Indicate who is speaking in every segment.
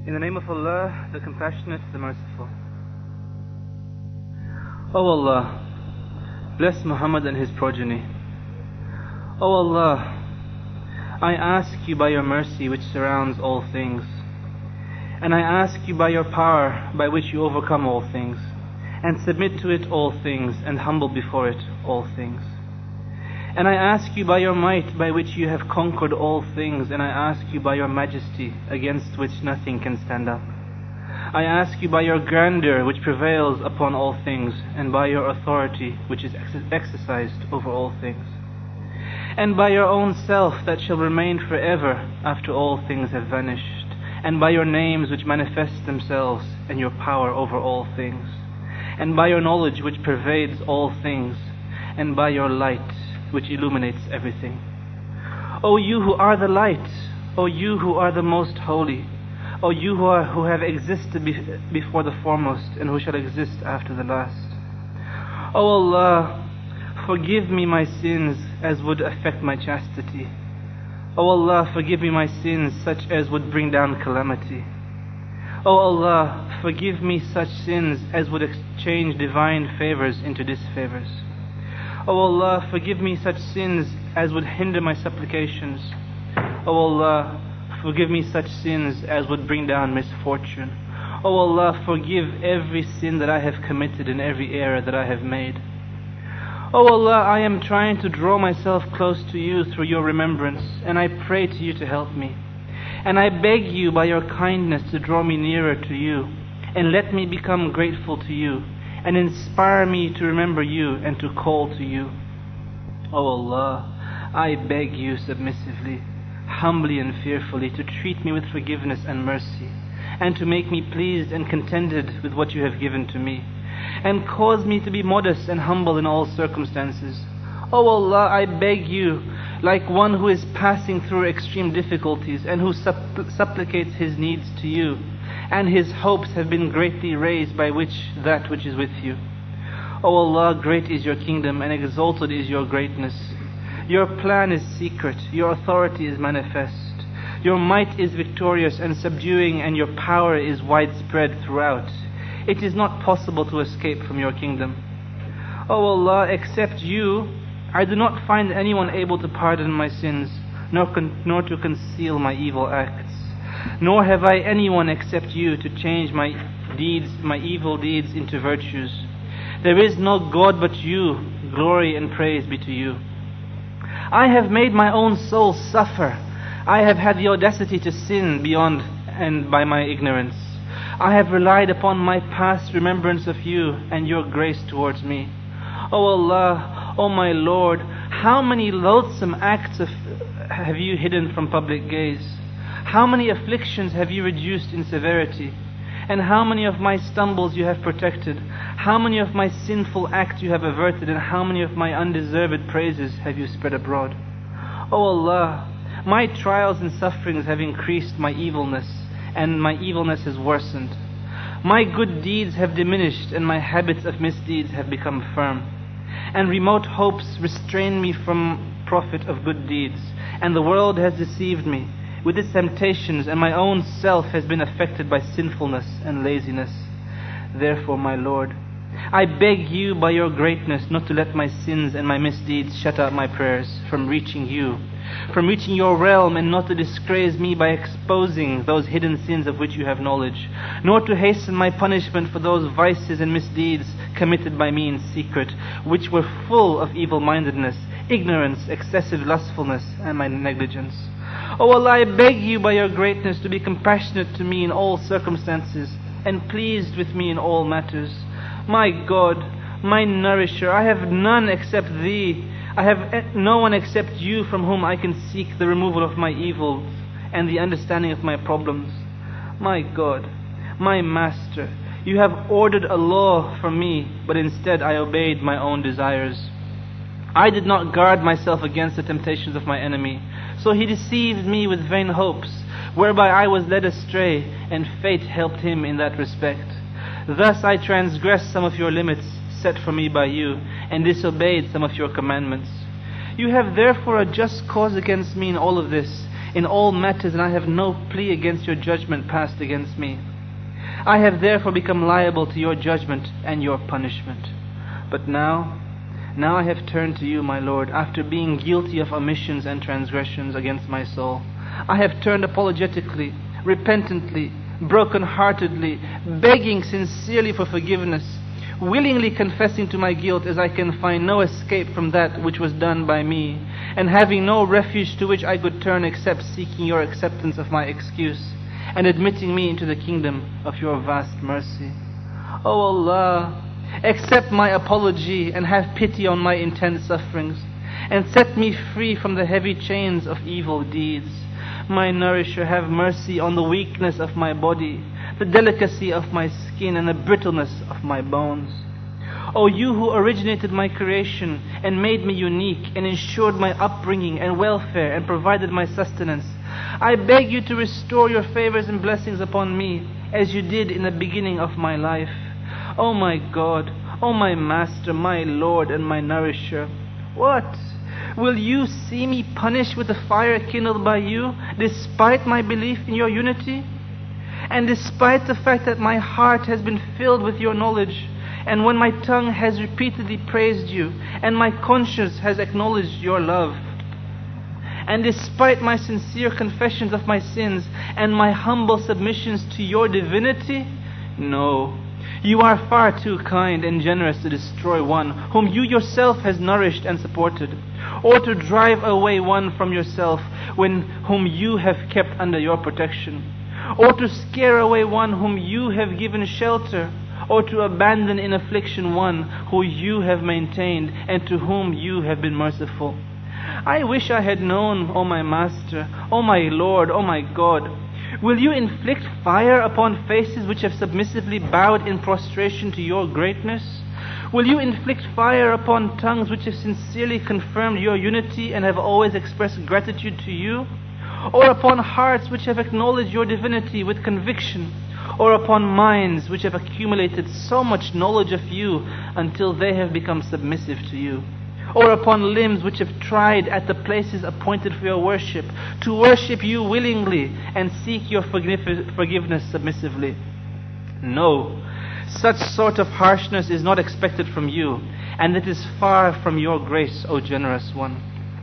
Speaker 1: In the name of Allah, the Compassionate, the Merciful. O Allah, bless Muhammad and his progeny. O Allah, I ask you by your mercy which surrounds all things, and I ask you by your power by which you overcome all things, and submit to it all things, and humble before it all things. And I ask you by your might by which you have conquered all things, and I ask you by your majesty against which nothing can stand up. I ask you by your grandeur which prevails upon all things, and by your authority which is exercised over all things, and by your own self that shall remain forever after all things have vanished, and by your names which manifest themselves, and your power over all things, and by your knowledge which pervades all things, and by your light which illuminates everything. O you who are the light, O you who are the most holy, O you who have existed before the foremost, and who shall exist after the last. O Allah, forgive me my sins as would affect my chastity. O Allah, forgive me my sins such as would bring down calamity. O Allah, forgive me such sins as would exchange divine favors into disfavors. O Allah, forgive me such sins as would hinder my supplications. O Allah, forgive me such sins as would bring down misfortune. O Allah, forgive every sin that I have committed and every error that I have made. O Allah, I am trying to draw myself close to you through your remembrance, and I pray to you to help me. And I beg you by your kindness to draw me nearer to you, and let me become grateful to you, and inspire me to remember you and to call to you. O Allah, I beg you submissively, humbly and fearfully, to treat me with forgiveness and mercy, and to make me pleased and contented with what you have given to me, and cause me to be modest and humble in all circumstances. O Allah, I beg you, like one who is passing through extreme difficulties and who supplicates his needs to you, and his hopes have been greatly raised by that which is with you. O Allah, great is your kingdom and exalted is your greatness. Your plan is secret, your authority is manifest. Your might is victorious and subduing, and your power is widespread throughout. It is not possible to escape from your kingdom. O Allah, except you, I do not find anyone able to pardon my sins, nor to conceal my evil acts. Nor have I anyone except you to change my evil deeds into virtues. There is no God but you. Glory and praise be to you. I have made my own soul suffer. I have had the audacity to sin beyond and by my ignorance. I have relied upon my past remembrance of you and your grace towards me. O Allah, O my Lord, how many loathsome acts have you hidden from public gaze? How many afflictions have you reduced in severity? And how many of my stumbles you have protected? How many of my sinful acts you have averted? And how many of my undeserved praises have you spread abroad? O Allah, my trials and sufferings have increased my evilness, and my evilness has worsened. My good deeds have diminished, and my habits of misdeeds have become firm. And remote hopes restrain me from profit of good deeds, and the world has deceived me with its temptations, and my own self has been affected by sinfulness and laziness. Therefore, my Lord, I beg you by your greatness not to let my sins and my misdeeds shut out my prayers from reaching you, from reaching your realm, and not to disgrace me by exposing those hidden sins of which you have knowledge, nor to hasten my punishment for those vices and misdeeds committed by me in secret, which were full of evil-mindedness, ignorance, excessive lustfulness, and my negligence. O Allah, I beg you by your greatness to be compassionate to me in all circumstances, and pleased with me in all matters. My God, my nourisher, I have none except thee. I have no one except you from whom I can seek the removal of my evils and the understanding of my problems. My God, my Master, you have ordered a law for me, but instead I obeyed my own desires. I did not guard myself against the temptations of my enemy, so he deceived me with vain hopes, whereby I was led astray, and fate helped him in that respect. Thus I transgressed some of your limits set for me by you, and disobeyed some of your commandments. You have therefore a just cause against me in all of this, in all matters, and I have no plea against your judgment passed against me. I have therefore become liable to your judgment and your punishment. But now I have turned to you, my Lord, after being guilty of omissions and transgressions against my soul. I have turned apologetically, repentantly, broken-heartedly, begging sincerely for forgiveness, willingly confessing to my guilt as I can find no escape from that which was done by me, and having no refuge to which I could turn except seeking your acceptance of my excuse, and admitting me into the kingdom of your vast mercy. O Allah, accept my apology and have pity on my intense sufferings, and set me free from the heavy chains of evil deeds. My nourisher, have mercy on the weakness of my body, the delicacy of my skin, and the brittleness of my bones. O you who originated my creation and made me unique and ensured my upbringing and welfare and provided my sustenance, I beg you to restore your favors and blessings upon me as you did in the beginning of my life. O my God, O my Master, my Lord and my nourisher, what? Will you see me punished with the fire kindled by you, despite my belief in your unity? And despite the fact that my heart has been filled with your knowledge, and when my tongue has repeatedly praised you, and my conscience has acknowledged your love, and despite my sincere confessions of my sins and my humble submissions to your divinity? No, you are far too kind and generous to destroy one whom you yourself has nourished and supported, or to drive away one from yourself whom you have kept under your protection, or to scare away one whom you have given shelter, or to abandon in affliction one who you have maintained and to whom you have been merciful. I wish I had known, O my Master, O my Lord, O my God. Will you inflict fire upon faces which have submissively bowed in prostration to your greatness? Will you inflict fire upon tongues which have sincerely confirmed your unity and have always expressed gratitude to you? Or upon hearts which have acknowledged your divinity with conviction? Or upon minds which have accumulated so much knowledge of you until they have become submissive to you? Or upon limbs which have tried at the places appointed for your worship to worship you willingly and seek your forgiveness submissively? No, such sort of harshness is not expected from you, and it is far from your grace, O generous one.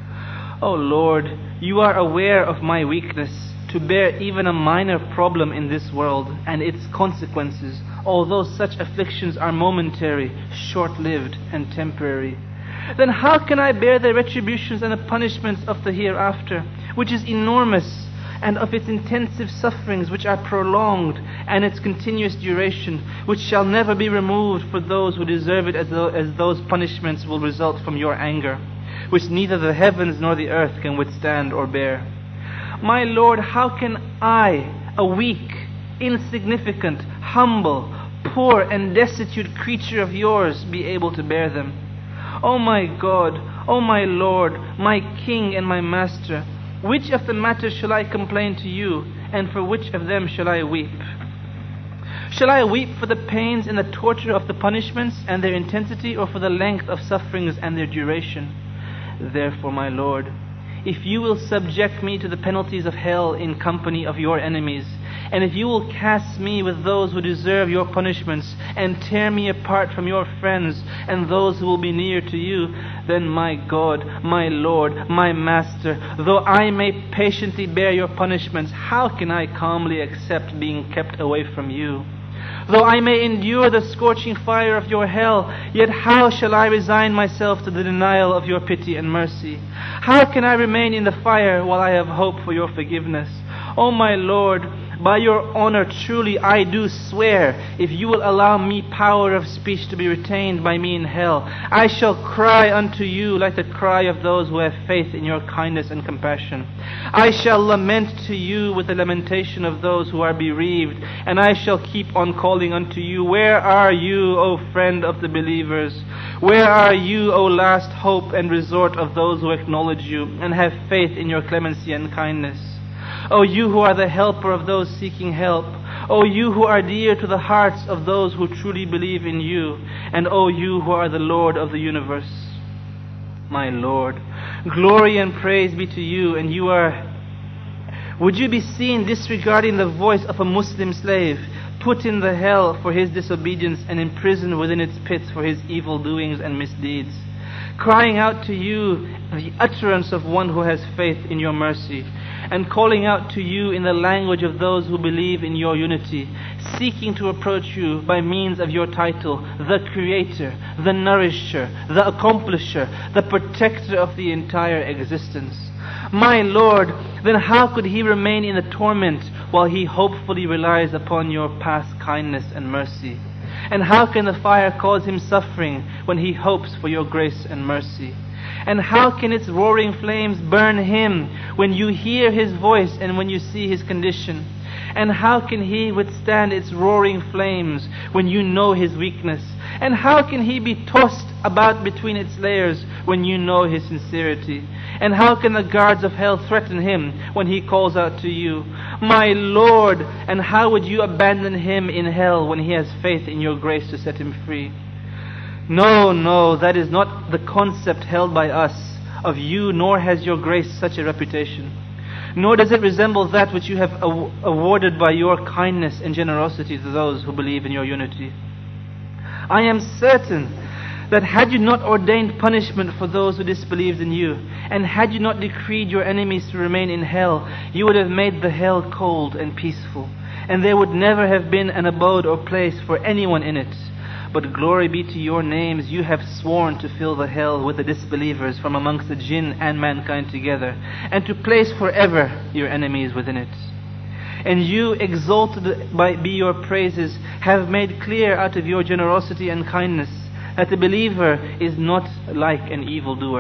Speaker 1: O Lord, you are aware of my weakness to bear even a minor problem in this world and its consequences, although such afflictions are momentary, short-lived, and temporary. Then how can I bear the retributions and the punishments of the hereafter, which is enormous, and of its intensive sufferings which are prolonged, and its continuous duration, which shall never be removed for those who deserve it, as those punishments will result from your anger, which neither the heavens nor the earth can withstand or bear? My Lord, how can I, a weak, insignificant, humble, poor, and destitute creature of yours, be able to bear them? O my God, O my Lord, my King and my Master, which of the matters shall I complain to you, and for which of them shall I weep? Shall I weep for the pains and the torture of the punishments and their intensity, or for the length of sufferings and their duration? Therefore, my Lord, if you will subject me to the penalties of hell in company of your enemies, and if you will cast me with those who deserve your punishments, and tear me apart from your friends and those who will be near to you, then my God, my Lord, my Master, though I may patiently bear your punishments, how can I calmly accept being kept away from you? Though I may endure the scorching fire of your hell, yet how shall I resign myself to the denial of your pity and mercy? How can I remain in the fire while I have hope for your forgiveness? O my Lord, by your honor truly I do swear, if you will allow me power of speech to be retained by me in hell, I shall cry unto you like the cry of those who have faith in your kindness and compassion. I shall lament to you with the lamentation of those who are bereaved, and I shall keep on calling unto you, where are you, O friend of the believers? Where are you, O last hope and resort of those who acknowledge you and have faith in your clemency and kindness? O you who are the helper of those seeking help, O you who are dear to the hearts of those who truly believe in you, and O you who are the Lord of the universe. My Lord, glory and praise be to you, and you are Would you be seen disregarding the voice of a Muslim slave, put in the hell for his disobedience and imprisoned within its pits for his evil doings and misdeeds, crying out to you the utterance of one who has faith in your mercy, and calling out to you in the language of those who believe in your unity, seeking to approach you by means of your title, the Creator, the Nourisher, the Accomplisher, the Protector of the entire existence? My Lord, then how could he remain in the torment while he hopefully relies upon your past kindness and mercy? And how can the fire cause him suffering when he hopes for your grace and mercy? And how can its roaring flames burn him when you hear his voice and when you see his condition? And how can he withstand its roaring flames when you know his weakness? And how can he be tossed about between its layers when you know his sincerity? And how can the guards of hell threaten him when he calls out to you? My Lord, and how would you abandon him in hell when he has faith in your grace to set him free? No, no, that is not the concept held by us of you, nor has your grace such a reputation. Nor does it resemble that which you have awarded by your kindness and generosity to those who believe in your unity. I am certain that had you not ordained punishment for those who disbelieved in you, and had you not decreed your enemies to remain in hell, you would have made the hell cold and peaceful, and there would never have been an abode or place for anyone in it. But glory be to your names, you have sworn to fill the hell with the disbelievers from amongst the jinn and mankind together, and to place forever your enemies within it. And you, exalted be your praises, have made clear out of your generosity and kindness that the believer is not like an evildoer.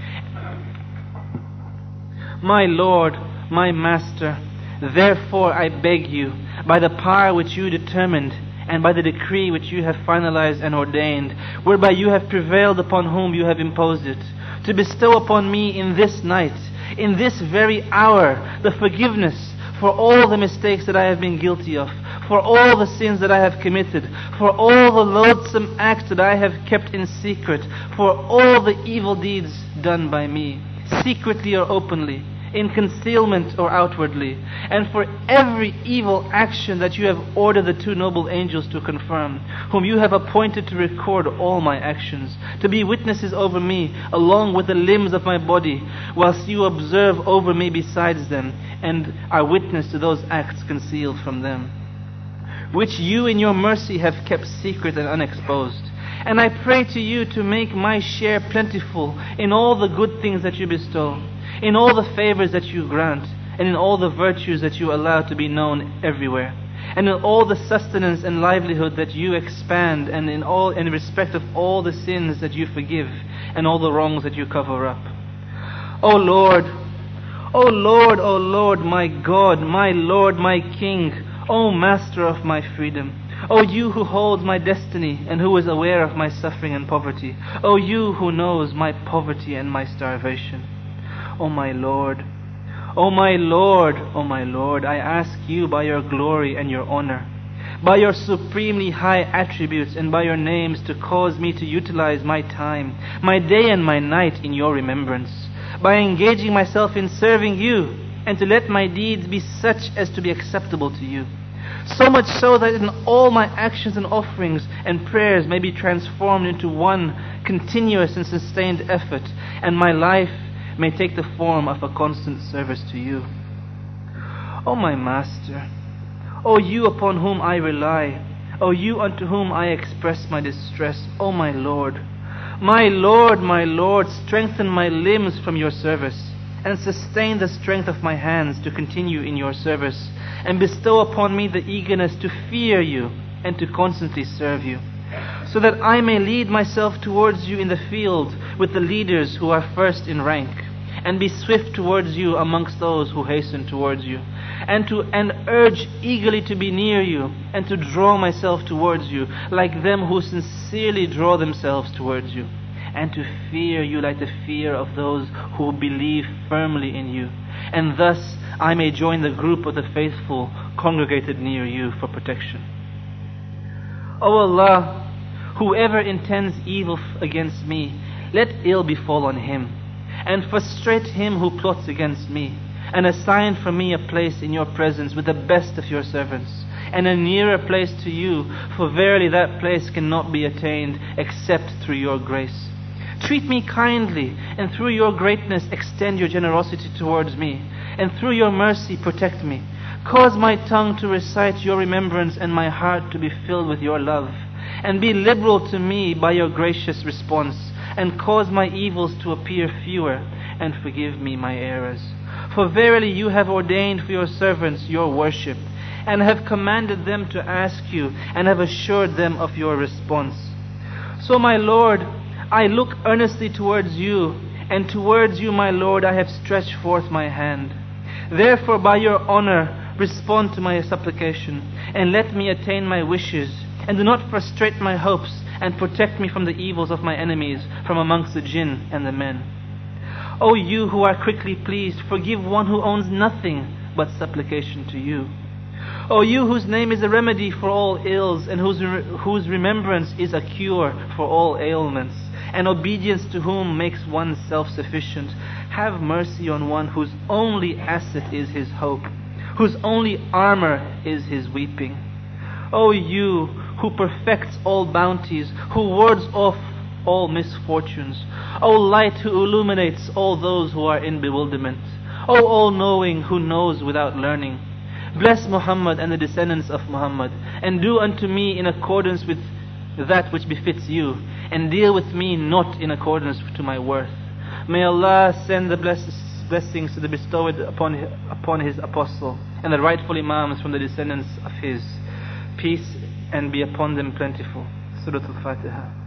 Speaker 1: My Lord, my Master, therefore I beg you, by the power which you determined, and by the decree which you have finalized and ordained, whereby you have prevailed upon whom you have imposed it, to bestow upon me in this night, in this very hour, the forgiveness for all the mistakes that I have been guilty of, for all the sins that I have committed, for all the loathsome acts that I have kept in secret, for all the evil deeds done by me, secretly or openly, in concealment or outwardly, and for every evil action that you have ordered the two noble angels to confirm, whom you have appointed to record all my actions, to be witnesses over me, along with the limbs of my body, whilst you observe over me besides them, and are witness to those acts concealed from them, which you in your mercy have kept secret and unexposed. And I pray to you to make my share plentiful in all the good things that you bestow, in all the favors that you grant, and in all the virtues that you allow to be known everywhere, and in all the sustenance and livelihood that you expand, and in respect of all the sins that you forgive, and all the wrongs that you cover up. O Lord, O Lord, O Lord, my God, my Lord, my King, O Master of my freedom, O you who holds my destiny and who is aware of my suffering and poverty, O you who knows my poverty and my starvation. O my Lord, O my Lord, O my Lord, I ask you by your glory and your honor, by your supremely high attributes and by your names, to cause me to utilize my time, my day and my night in your remembrance, by engaging myself in serving you, and to let my deeds be such as to be acceptable to you. So much so that in all my actions and offerings and prayers may be transformed into one continuous and sustained effort, and my life may take the form of a constant service to you. O my Master, O you upon whom I rely, O you unto whom I express my distress, O my Lord, my Lord, my Lord, strengthen my limbs from your service, and sustain the strength of my hands to continue in your service, and bestow upon me the eagerness to fear you and to constantly serve you, so that I may lead myself towards you in the field with the leaders who are first in rank, and be swift towards you amongst those who hasten towards you, and urge eagerly to be near you, and to draw myself towards you like them who sincerely draw themselves towards you, and to fear you like the fear of those who believe firmly in you, and thus I may join the group of the faithful congregated near you for protection. O Allah, whoever intends evil against me, let ill befall on him, and frustrate him who plots against me, and assign for me a place in your presence with the best of your servants, and a nearer place to you, for verily that place cannot be attained except through your grace. Treat me kindly, and through your greatness extend your generosity towards me, and through your mercy protect me. Cause my tongue to recite your remembrance, and my heart to be filled with your love. And be liberal to me by your gracious response, and cause my evils to appear fewer, and forgive me my errors. For verily you have ordained for your servants your worship, and have commanded them to ask you, and have assured them of your response. So my Lord, I look earnestly towards you, and towards you, my Lord, I have stretched forth my hand. Therefore, by your honor, respond to my supplication, and let me attain my wishes, and do not frustrate my hopes, and protect me from the evils of my enemies, from amongst the jinn and the men. O you who are quickly pleased, forgive one who owns nothing but supplication to you. O you whose name is a remedy for all ills, and whose remembrance is a cure for all ailments, and obedience to whom makes one self-sufficient, have mercy on one whose only asset is his hope, whose only armor is his weeping. O you who perfects all bounties, who wards off all misfortunes, O light who illuminates all those who are in bewilderment, O all-knowing who knows without learning, bless Muhammad and the descendants of Muhammad, and do unto me in accordance with that which befits you, and deal with me not in accordance to my worth. May Allah send the blessings to the bestowed upon His apostle, and the rightful Imams from the descendants of his. Peace and be upon them plentiful. Surah Al-Fatiha.